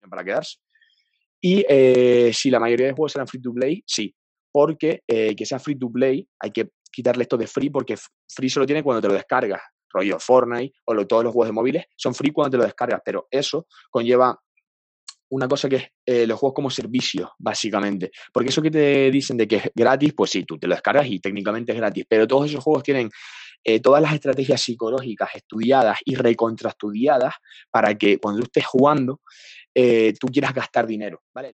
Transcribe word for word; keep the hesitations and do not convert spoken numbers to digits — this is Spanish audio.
para quedarse. Y eh, si la mayoría de juegos eran free to play, sí, porque eh, que sea free to play hay que quitarle esto de free, porque free solo tiene cuando te lo descargas, rollo Fortnite o lo, todos los juegos de móviles son free cuando te lo descargas, pero eso conlleva una cosa que es eh, los juegos como servicio, básicamente. Porque eso que te dicen de que es gratis, pues sí, tú te lo descargas y técnicamente es gratis, pero todos esos juegos tienen eh, todas las estrategias psicológicas estudiadas y recontraestudiadas para que cuando tú estés jugando, eh, tú quieras gastar dinero, ¿vale?